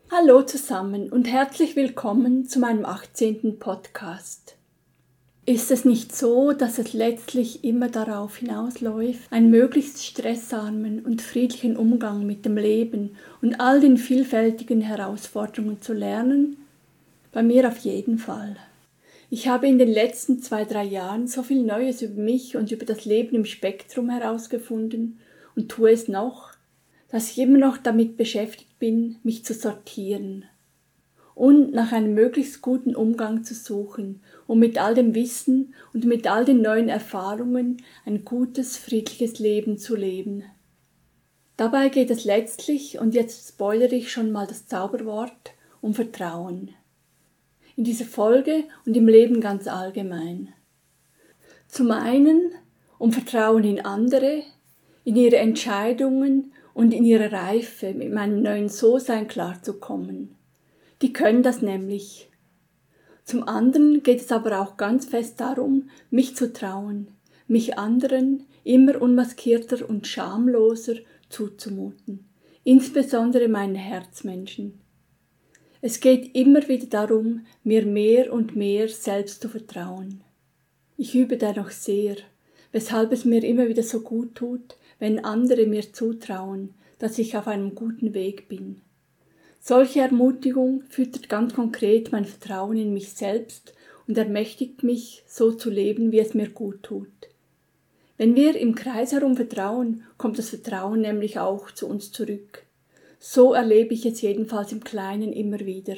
Hallo zusammen und herzlich willkommen zu meinem 18. Podcast. Ist es nicht so, dass es letztlich immer darauf hinausläuft, einen möglichst stressarmen und friedlichen Umgang mit dem Leben und all den vielfältigen Herausforderungen zu lernen? Bei mir auf jeden Fall. Ich habe in den letzten 2-3 Jahren so viel Neues über mich und über das Leben im Spektrum herausgefunden und tue es noch, dass ich immer noch damit beschäftigt bin, mich zu sortieren und nach einem möglichst guten Umgang zu suchen, um mit all dem Wissen und mit all den neuen Erfahrungen ein gutes, friedliches Leben zu leben. Dabei geht es letztlich, und jetzt spoilere ich schon mal das Zauberwort, um Vertrauen. In dieser Folge und im Leben ganz allgemein. Zum einen um Vertrauen in andere, in ihre Entscheidungen und in ihre Reife, mit meinem neuen So-Sein klarzukommen. Die können das nämlich. Zum anderen geht es aber auch ganz fest darum, mich zu trauen, mich anderen immer unmaskierter und schamloser zuzumuten, insbesondere meinen Herzmenschen. Es geht immer wieder darum, mir mehr und mehr selbst zu vertrauen. Ich übe dennoch sehr, weshalb es mir immer wieder so gut tut, wenn andere mir zutrauen, dass ich auf einem guten Weg bin. Solche Ermutigung füttert ganz konkret mein Vertrauen in mich selbst und ermächtigt mich, so zu leben, wie es mir gut tut. Wenn wir im Kreis herum vertrauen, kommt das Vertrauen nämlich auch zu uns zurück. So erlebe ich es jedenfalls im Kleinen immer wieder.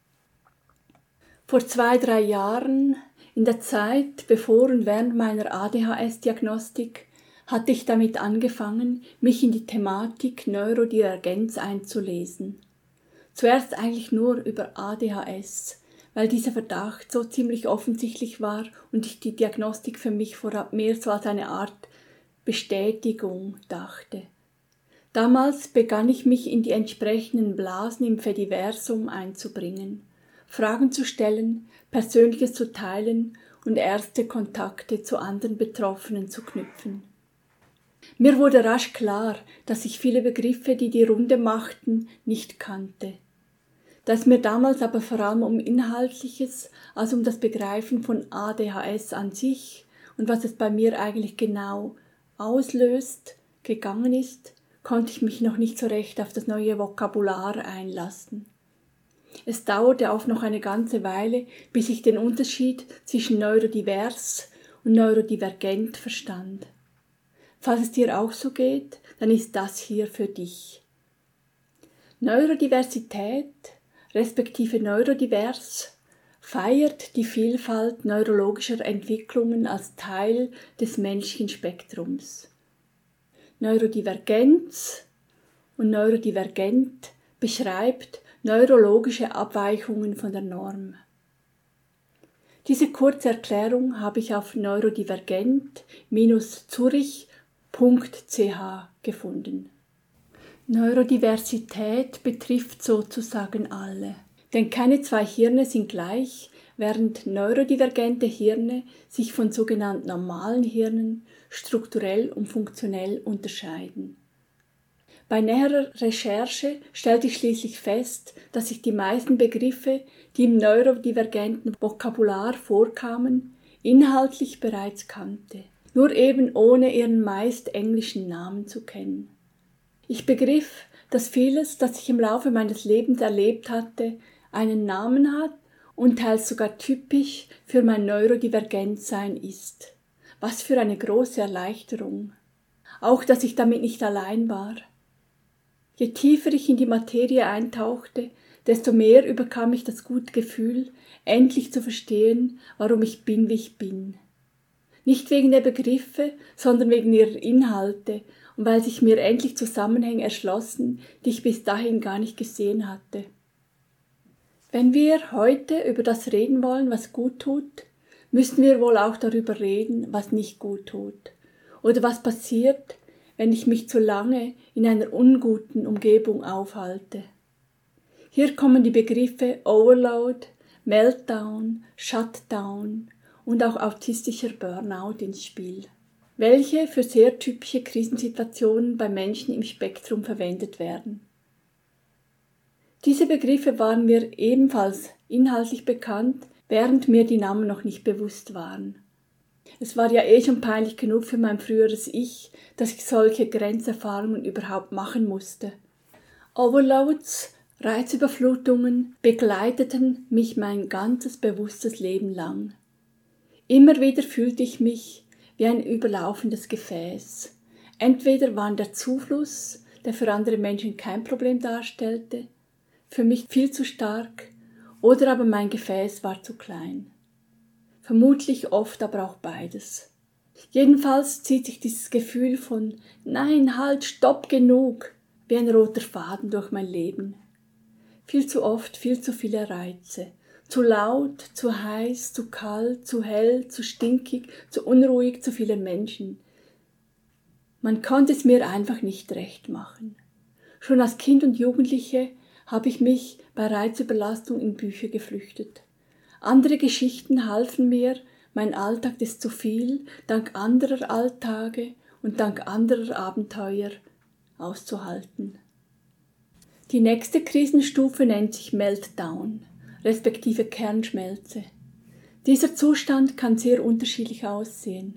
Vor 2-3 Jahren, in der Zeit bevor und während meiner ADHS-Diagnostik, hatte ich damit angefangen, mich in die Thematik Neurodivergenz einzulesen. Zuerst eigentlich nur über ADHS, weil dieser Verdacht so ziemlich offensichtlich war und ich die Diagnostik für mich vorab mehr so als eine Art Bestätigung dachte. Damals begann ich mich in die entsprechenden Blasen im Fediversum einzubringen, Fragen zu stellen, Persönliches zu teilen und erste Kontakte zu anderen Betroffenen zu knüpfen. Mir wurde rasch klar, dass ich viele Begriffe, die die Runde machten, nicht kannte. Da es mir damals aber vor allem um Inhaltliches als um das Begreifen von ADHS an sich und was es bei mir eigentlich genau auslöst, gegangen ist, konnte ich mich noch nicht so recht auf das neue Vokabular einlassen. Es dauerte auch noch eine ganze Weile, bis ich den Unterschied zwischen neurodivers und neurodivergent verstand. Falls es dir auch so geht, dann ist das hier für dich. Neurodiversität respektive neurodivers feiert die Vielfalt neurologischer Entwicklungen als Teil des menschlichen Spektrums. Neurodivergenz und neurodivergent beschreibt neurologische Abweichungen von der Norm. Diese kurze Erklärung habe ich auf neurodivergent-zurich.ch gefunden. Neurodiversität betrifft sozusagen alle, denn keine zwei Hirne sind gleich, während neurodivergente Hirne sich von sogenannten normalen Hirnen strukturell und funktionell unterscheiden. Bei näherer Recherche stellte ich schließlich fest, dass ich die meisten Begriffe, die im neurodivergenten Vokabular vorkamen, inhaltlich bereits kannte, nur eben ohne ihren meist englischen Namen zu kennen. Ich begriff, dass vieles, das ich im Laufe meines Lebens erlebt hatte, einen Namen hat und teils sogar typisch für mein Neurodivergentsein ist. Was für eine große Erleichterung. Auch, dass ich damit nicht allein war. Je tiefer ich in die Materie eintauchte, desto mehr überkam ich das gute Gefühl, endlich zu verstehen, warum ich bin, wie ich bin. Nicht wegen der Begriffe, sondern wegen ihrer Inhalte und weil sich mir endlich Zusammenhänge erschlossen, die ich bis dahin gar nicht gesehen hatte. Wenn wir heute über das reden wollen, was gut tut, müssen wir wohl auch darüber reden, was nicht gut tut. Oder was passiert, wenn ich mich zu lange in einer unguten Umgebung aufhalte. Hier kommen die Begriffe Overload, Meltdown, Shutdown und auch autistischer Burnout ins Spiel, welche für sehr typische Krisensituationen bei Menschen im Spektrum verwendet werden. Diese Begriffe waren mir ebenfalls inhaltlich bekannt, während mir die Namen noch nicht bewusst waren. Es war ja schon peinlich genug für mein früheres Ich, dass ich solche Grenzerfahrungen überhaupt machen musste. Overloads, Reizüberflutungen begleiteten mich mein ganzes bewusstes Leben lang. Immer wieder fühlte ich mich wie ein überlaufendes Gefäß. Entweder war der Zufluss, der für andere Menschen kein Problem darstellte, für mich viel zu stark, oder aber mein Gefäß war zu klein. Vermutlich oft aber auch beides. Jedenfalls zieht sich dieses Gefühl von »Nein, halt, stopp, genug« wie ein roter Faden durch mein Leben. Viel zu oft, viel zu viele Reize. Zu laut, zu heiß, zu kalt, zu hell, zu stinkig, zu unruhig, zu viele Menschen. Man konnte es mir einfach nicht recht machen. Schon als Kind und Jugendliche habe ich mich bei Reizüberlastung in Bücher geflüchtet. Andere Geschichten halfen mir, mein Alltag ist zu viel, dank anderer Alltage und dank anderer Abenteuer auszuhalten. Die nächste Krisenstufe nennt sich Meltdown, respektive Kernschmelze. Dieser Zustand kann sehr unterschiedlich aussehen.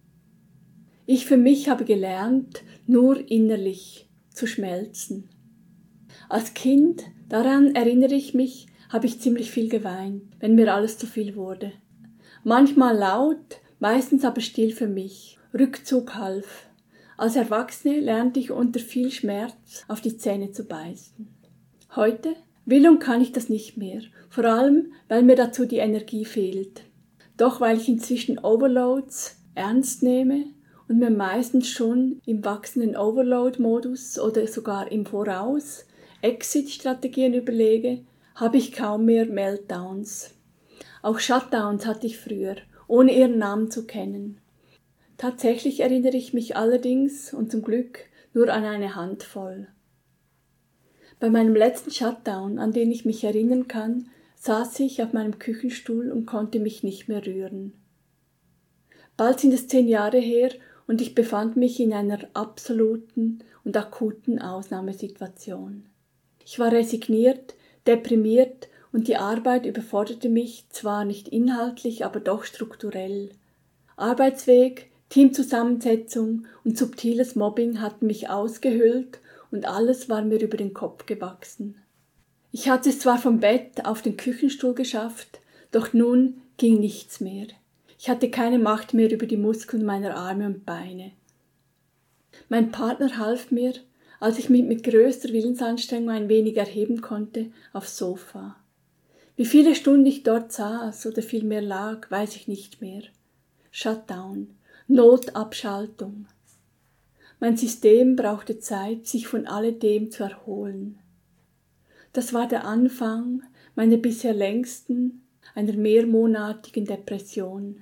Ich für mich habe gelernt, nur innerlich zu schmelzen. Als Kind, daran erinnere ich mich, habe ich ziemlich viel geweint, wenn mir alles zu viel wurde. Manchmal laut, meistens aber still für mich. Rückzug half. Als Erwachsene lernte ich unter viel Schmerz auf die Zähne zu beißen. Heute will und kann ich das nicht mehr, vor allem, weil mir dazu die Energie fehlt. Doch weil ich inzwischen Overloads ernst nehme und mir meistens schon im wachsenden Overload-Modus oder sogar im Voraus Exit-Strategien überlege, habe ich kaum mehr Meltdowns. Auch Shutdowns hatte ich früher, ohne ihren Namen zu kennen. Tatsächlich erinnere ich mich allerdings und zum Glück nur an eine Handvoll. Bei meinem letzten Shutdown, an den ich mich erinnern kann, saß ich auf meinem Küchenstuhl und konnte mich nicht mehr rühren. Bald sind es 10 Jahre her und ich befand mich in einer absoluten und akuten Ausnahmesituation. Ich war resigniert, deprimiert und die Arbeit überforderte mich zwar nicht inhaltlich, aber doch strukturell. Arbeitsweg, Teamzusammensetzung und subtiles Mobbing hatten mich ausgehöhlt und alles war mir über den Kopf gewachsen. Ich hatte es zwar vom Bett auf den Küchenstuhl geschafft, doch nun ging nichts mehr. Ich hatte keine Macht mehr über die Muskeln meiner Arme und Beine. Mein Partner half mir, als ich mich mit größter Willensanstrengung ein wenig erheben konnte, aufs Sofa. Wie viele Stunden ich dort saß oder vielmehr lag, weiß ich nicht mehr. Shutdown, Notabschaltung. Mein System brauchte Zeit, sich von alledem zu erholen. Das war der Anfang meiner bisher längsten, einer mehrmonatigen Depression.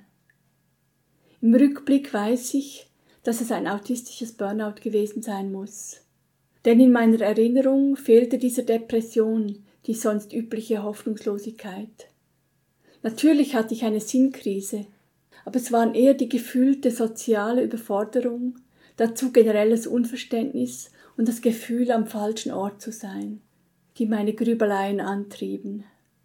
Im Rückblick weiß ich, dass es ein autistisches Burnout gewesen sein muss. Denn in meiner Erinnerung fehlte dieser Depression die sonst übliche Hoffnungslosigkeit. Natürlich hatte ich eine Sinnkrise, aber es waren eher die gefühlte soziale Überforderung, dazu generelles Unverständnis und das Gefühl, am falschen Ort zu sein, die meine Grübeleien antrieben.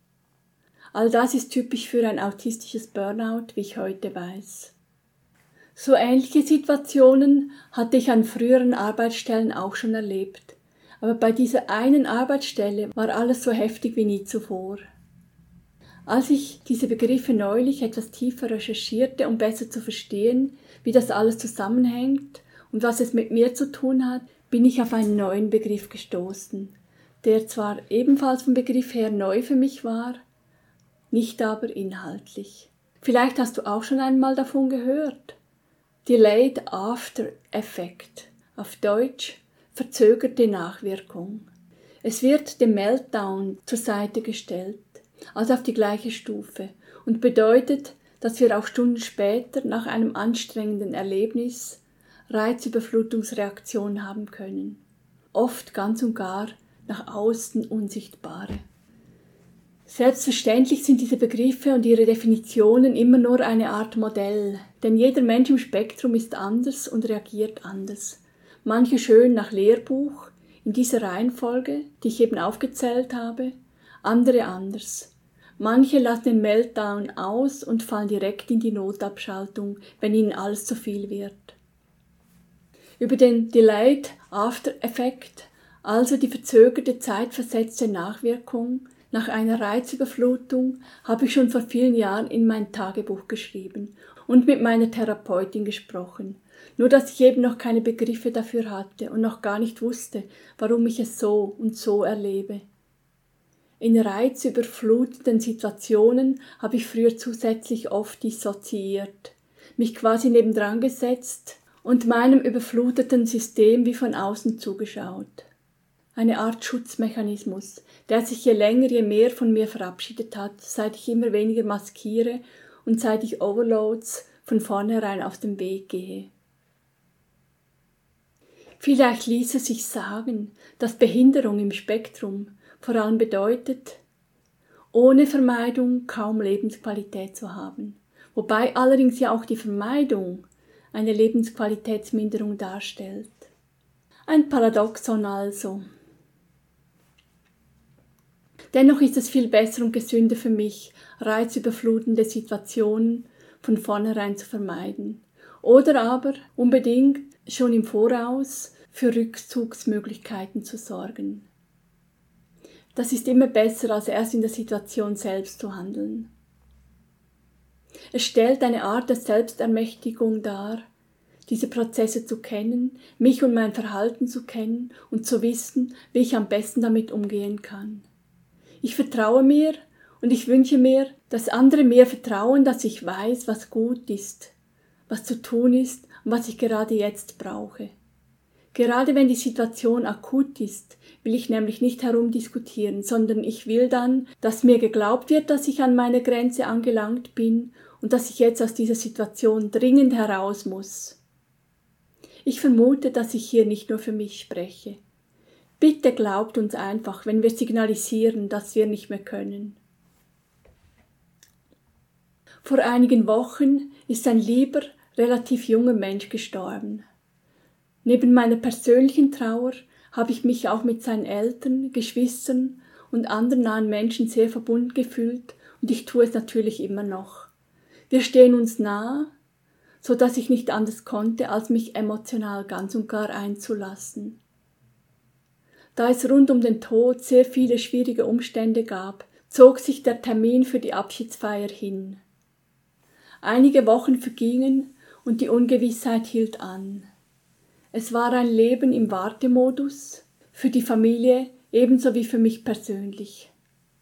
All das ist typisch für ein autistisches Burnout, wie ich heute weiß. So ähnliche Situationen hatte ich an früheren Arbeitsstellen auch schon erlebt, aber bei dieser einen Arbeitsstelle war alles so heftig wie nie zuvor. Als ich diese Begriffe neulich etwas tiefer recherchierte, um besser zu verstehen, wie das alles zusammenhängt und was es mit mir zu tun hat, bin ich auf einen neuen Begriff gestoßen, der zwar ebenfalls vom Begriff her neu für mich war, nicht aber inhaltlich. Vielleicht hast du auch schon einmal davon gehört. Delayed After Effect, auf Deutsch verzögerte Nachwirkung. Es wird dem Meltdown zur Seite gestellt, also auf die gleiche Stufe, und bedeutet, dass wir auch Stunden später nach einem anstrengenden Erlebnis Reizüberflutungsreaktionen haben können. Oft ganz und gar nach außen unsichtbare. Selbstverständlich sind diese Begriffe und ihre Definitionen immer nur eine Art Modell, denn jeder Mensch im Spektrum ist anders und reagiert anders. Manche schön nach Lehrbuch, in dieser Reihenfolge, die ich eben aufgezählt habe, andere anders. Manche lassen den Meltdown aus und fallen direkt in die Notabschaltung, wenn ihnen alles zu viel wird. Über den Delayed After Effect, also die verzögerte, zeitversetzte Nachwirkung nach einer Reizüberflutung, habe ich schon vor vielen Jahren in mein Tagebuch geschrieben und mit meiner Therapeutin gesprochen. Nur dass ich eben noch keine Begriffe dafür hatte und noch gar nicht wusste, warum ich es so und so erlebe. In reizüberfluteten Situationen habe ich früher zusätzlich oft dissoziiert, mich quasi nebendran gesetzt und meinem überfluteten System wie von außen zugeschaut. Eine Art Schutzmechanismus, der sich je länger, je mehr von mir verabschiedet hat, seit ich immer weniger maskiere und seit ich Overloads von vornherein aus dem Weg gehe. Vielleicht ließe sich sagen, dass Behinderung im Spektrum vor allem bedeutet, ohne Vermeidung kaum Lebensqualität zu haben, wobei allerdings ja auch die Vermeidung eine Lebensqualitätsminderung darstellt. Ein Paradoxon also. Dennoch ist es viel besser und gesünder für mich, reizüberflutende Situationen von vornherein zu vermeiden oder aber unbedingt schon im Voraus für Rückzugsmöglichkeiten zu sorgen. Das ist immer besser, als erst in der Situation selbst zu handeln. Es stellt eine Art der Selbstermächtigung dar, diese Prozesse zu kennen, mich und mein Verhalten zu kennen und zu wissen, wie ich am besten damit umgehen kann. Ich vertraue mir und ich wünsche mir, dass andere mir vertrauen, dass ich weiß, was gut ist, was zu tun ist und was ich gerade jetzt brauche. Gerade wenn die Situation akut ist, will ich nämlich nicht herumdiskutieren, sondern ich will dann, dass mir geglaubt wird, dass ich an meine Grenze angelangt bin und dass ich jetzt aus dieser Situation dringend heraus muss. Ich vermute, dass ich hier nicht nur für mich spreche. Bitte glaubt uns einfach, wenn wir signalisieren, dass wir nicht mehr können. Vor einigen Wochen ist ein lieber, relativ junger Mensch gestorben. Neben meiner persönlichen Trauer habe ich mich auch mit seinen Eltern, Geschwistern und anderen nahen Menschen sehr verbunden gefühlt und ich tue es natürlich immer noch. Wir stehen uns nah, so dass ich nicht anders konnte, als mich emotional ganz und gar einzulassen. Da es rund um den Tod sehr viele schwierige Umstände gab, zog sich der Termin für die Abschiedsfeier hin. Einige Wochen vergingen und die Ungewissheit hielt an. Es war ein Leben im Wartemodus, für die Familie ebenso wie für mich persönlich.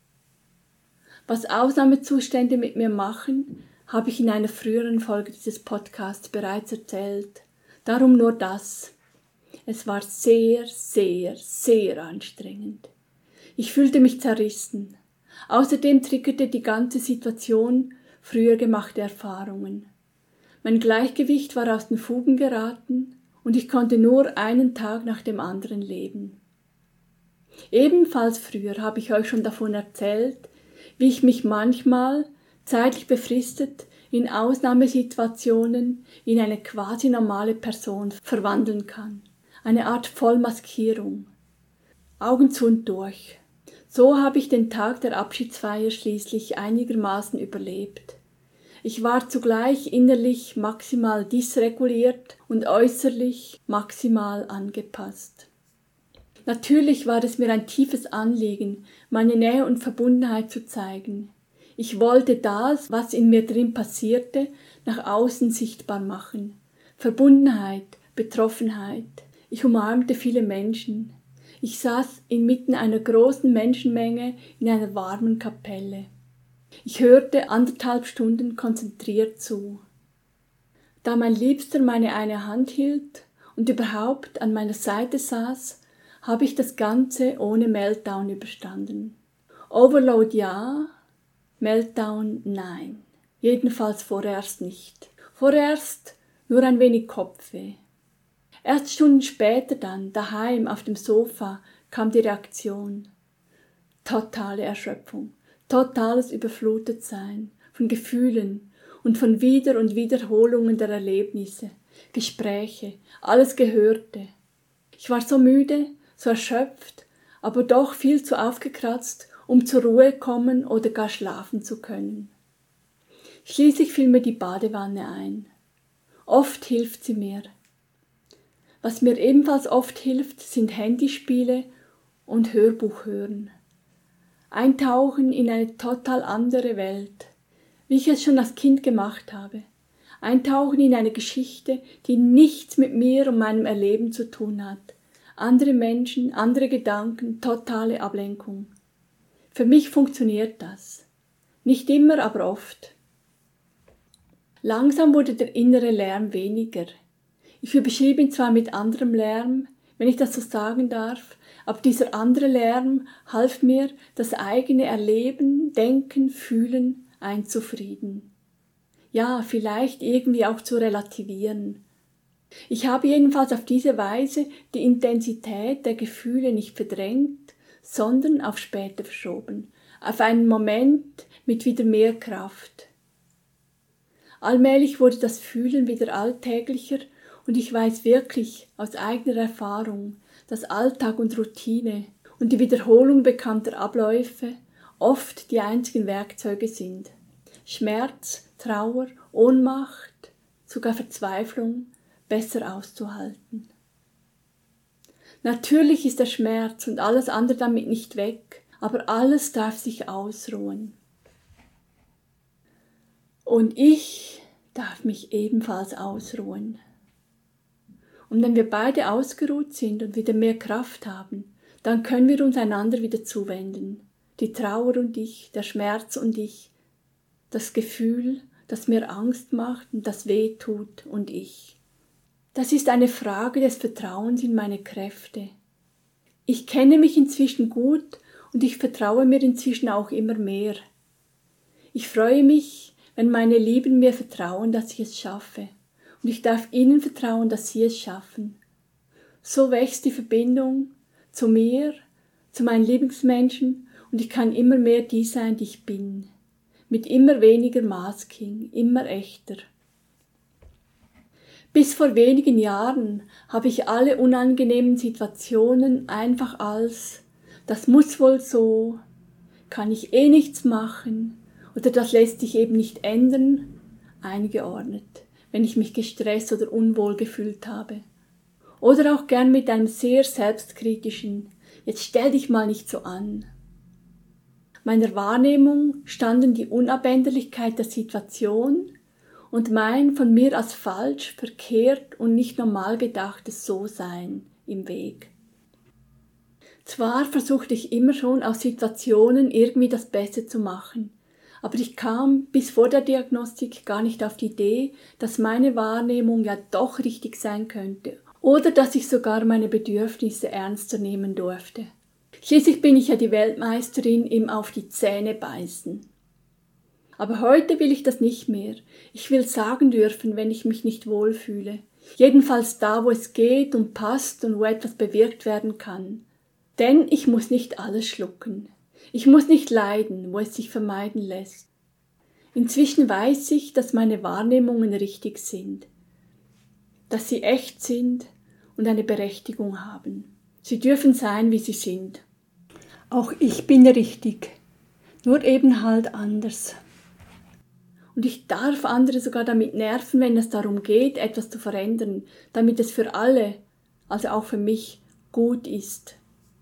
Was Ausnahmezustände mit mir machen, habe ich in einer früheren Folge dieses Podcasts bereits erzählt. Darum nur das. Es war sehr, sehr, sehr anstrengend. Ich fühlte mich zerrissen. Außerdem triggerte die ganze Situation früher gemachte Erfahrungen. Mein Gleichgewicht war aus den Fugen geraten und ich konnte nur einen Tag nach dem anderen leben. Ebenfalls früher habe ich euch schon davon erzählt, wie ich mich manchmal, zeitlich befristet, in Ausnahmesituationen in eine quasi normale Person verwandeln kann. Eine Art Vollmaskierung. Augen zu und durch. So habe ich den Tag der Abschiedsfeier schließlich einigermaßen überlebt. Ich war zugleich innerlich maximal dysreguliert und äußerlich maximal angepasst. Natürlich war es mir ein tiefes Anliegen, meine Nähe und Verbundenheit zu zeigen. Ich wollte das, was in mir drin passierte, nach außen sichtbar machen. Verbundenheit, Betroffenheit. Ich umarmte viele Menschen. Ich saß inmitten einer großen Menschenmenge in einer warmen Kapelle. Ich hörte 1,5 Stunden konzentriert zu. Da mein Liebster meine eine Hand hielt und überhaupt an meiner Seite saß, habe ich das Ganze ohne Meltdown überstanden. Overload ja, Meltdown nein. Jedenfalls vorerst nicht. Vorerst nur ein wenig Kopfweh. Erst Stunden später dann, daheim auf dem Sofa, kam die Reaktion. Totale Erschöpfung, totales Überflutetsein von Gefühlen und von Wieder- und Wiederholungen der Erlebnisse, Gespräche, alles Gehörte. Ich war so müde, so erschöpft, aber doch viel zu aufgekratzt, um zur Ruhe kommen oder gar schlafen zu können. Schließlich fiel mir die Badewanne ein. Oft hilft sie mir. Was mir ebenfalls oft hilft, sind Handyspiele und Hörbuch hören. Eintauchen in eine total andere Welt, wie ich es schon als Kind gemacht habe. Eintauchen in eine Geschichte, die nichts mit mir und meinem Erleben zu tun hat. Andere Menschen, andere Gedanken, totale Ablenkung. Für mich funktioniert das. Nicht immer, aber oft. Langsam wurde der innere Lärm weniger. Ich überschrieb ihn zwar mit anderem Lärm, wenn ich das so sagen darf, aber dieser andere Lärm half mir, das eigene Erleben, Denken, Fühlen einzufrieden. Ja, vielleicht irgendwie auch zu relativieren. Ich habe jedenfalls auf diese Weise die Intensität der Gefühle nicht verdrängt, sondern auf später verschoben, auf einen Moment mit wieder mehr Kraft. Allmählich wurde das Fühlen wieder alltäglicher und ich weiß wirklich aus eigener Erfahrung, dass Alltag und Routine und die Wiederholung bekannter Abläufe oft die einzigen Werkzeuge sind. Schmerz, Trauer, Ohnmacht, sogar Verzweiflung besser auszuhalten. Natürlich ist der Schmerz und alles andere damit nicht weg, aber alles darf sich ausruhen. Und ich darf mich ebenfalls ausruhen. Und wenn wir beide ausgeruht sind und wieder mehr Kraft haben, dann können wir uns einander wieder zuwenden. Die Trauer und ich, der Schmerz und ich, das Gefühl, das mir Angst macht und das weh tut und ich. Das ist eine Frage des Vertrauens in meine Kräfte. Ich kenne mich inzwischen gut und ich vertraue mir inzwischen auch immer mehr. Ich freue mich, wenn meine Lieben mir vertrauen, dass ich es schaffe. Und ich darf ihnen vertrauen, dass sie es schaffen. So wächst die Verbindung zu mir, zu meinen Lieblingsmenschen und ich kann immer mehr die sein, die ich bin. Mit immer weniger Masking, immer echter. Bis vor wenigen Jahren habe ich alle unangenehmen Situationen einfach als „das muss wohl so", „kann ich eh nichts machen" oder „das lässt sich eben nicht ändern" eingeordnet, wenn ich mich gestresst oder unwohl gefühlt habe. Oder auch gern mit einem sehr selbstkritischen „jetzt stell dich mal nicht so an". Meiner Wahrnehmung standen die Unabänderlichkeit der Situation und mein von mir als falsch, verkehrt und nicht normal gedachtes So-Sein im Weg. Zwar versuchte ich immer schon aus Situationen irgendwie das Beste zu machen, aber ich kam bis vor der Diagnostik gar nicht auf die Idee, dass meine Wahrnehmung ja doch richtig sein könnte oder dass ich sogar meine Bedürfnisse ernster nehmen durfte. Schließlich bin ich ja die Weltmeisterin im Auf die Zähne beißen. Aber heute will ich das nicht mehr. Ich will sagen dürfen, wenn ich mich nicht wohlfühle. Jedenfalls da, wo es geht und passt und wo etwas bewirkt werden kann. Denn ich muss nicht alles schlucken. Ich muss nicht leiden, wo es sich vermeiden lässt. Inzwischen weiß ich, dass meine Wahrnehmungen richtig sind. Dass sie echt sind und eine Berechtigung haben. Sie dürfen sein, wie sie sind. Auch ich bin richtig, nur eben halt anders. Und ich darf andere sogar damit nerven, wenn es darum geht, etwas zu verändern, damit es für alle, also auch für mich, gut ist.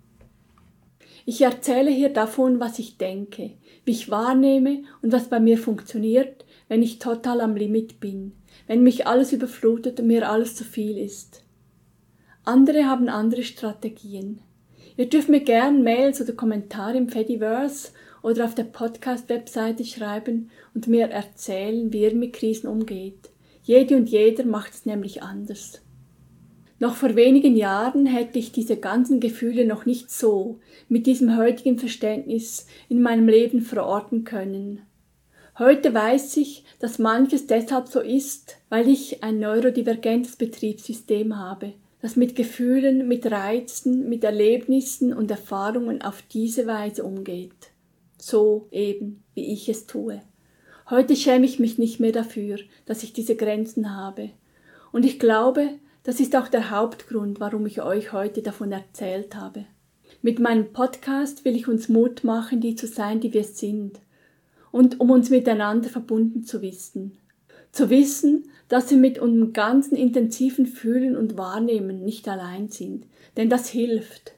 Ich erzähle hier davon, was ich denke, wie ich wahrnehme und was bei mir funktioniert, wenn ich total am Limit bin, wenn mich alles überflutet und mir alles zu viel ist. Andere haben andere Strategien. Ihr dürft mir gern Mails oder Kommentare im Fediverse oder auf der Podcast-Webseite schreiben und mir erzählen, wie ihr mit Krisen umgeht. Jede und jeder macht es nämlich anders. Noch vor wenigen Jahren hätte ich diese ganzen Gefühle noch nicht so, mit diesem heutigen Verständnis in meinem Leben verorten können. Heute weiß ich, dass manches deshalb so ist, weil ich ein neurodivergentes Betriebssystem habe, das mit Gefühlen, mit Reizen, mit Erlebnissen und Erfahrungen auf diese Weise umgeht. So eben, wie ich es tue. Heute schäme ich mich nicht mehr dafür, dass ich diese Grenzen habe. Und ich glaube, Das ist auch der Hauptgrund, warum ich euch heute davon erzählt habe. Mit meinem Podcast will ich uns Mut machen, die zu sein, die wir sind, und um uns miteinander verbunden zu wissen. Zu wissen, dass wir mit unserem ganzen intensiven Fühlen und Wahrnehmen nicht allein sind, denn das hilft.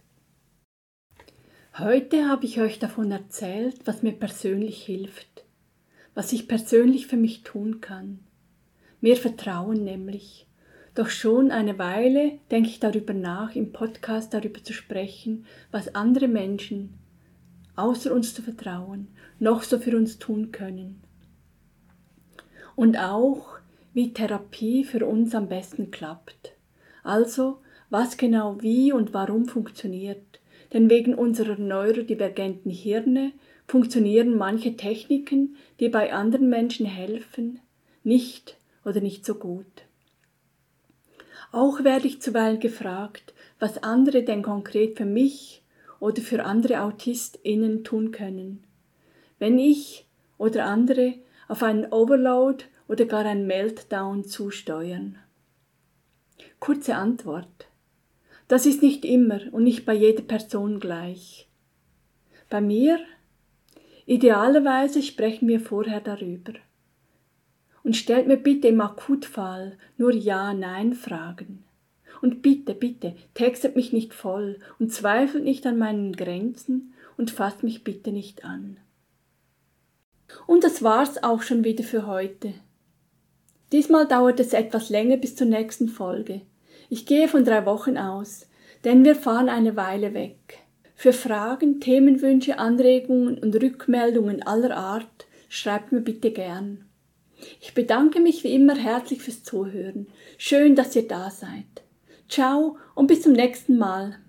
Heute habe ich euch davon erzählt, was mir persönlich hilft, was ich persönlich für mich tun kann. Mir vertrauen nämlich. Doch schon eine Weile denke ich darüber nach, im Podcast darüber zu sprechen, was andere Menschen, außer uns zu vertrauen, noch so für uns tun können. Und auch, wie Therapie für uns am besten klappt. Also, was genau wie und warum funktioniert. Denn wegen unserer neurodivergenten Hirne funktionieren manche Techniken, die bei anderen Menschen helfen, nicht oder nicht so gut. Auch werde ich zuweilen gefragt, was andere denn konkret für mich oder für andere AutistInnen tun können, wenn ich oder andere auf einen Overload oder gar einen Meltdown zusteuern. Kurze Antwort. Das ist nicht immer und nicht bei jeder Person gleich. Bei mir? Idealerweise sprechen wir vorher darüber. Und stellt mir bitte im Akutfall nur Ja-Nein-Fragen. Und bitte, bitte, textet mich nicht voll und zweifelt nicht an meinen Grenzen und fasst mich bitte nicht an. Und das war's auch schon wieder für heute. Diesmal dauert es etwas länger bis zur nächsten Folge. Ich gehe von 3 Wochen aus, denn wir fahren eine Weile weg. Für Fragen, Themenwünsche, Anregungen und Rückmeldungen aller Art schreibt mir bitte gern. Ich bedanke mich wie immer herzlich fürs Zuhören. Schön, dass ihr da seid. Ciao und bis zum nächsten Mal.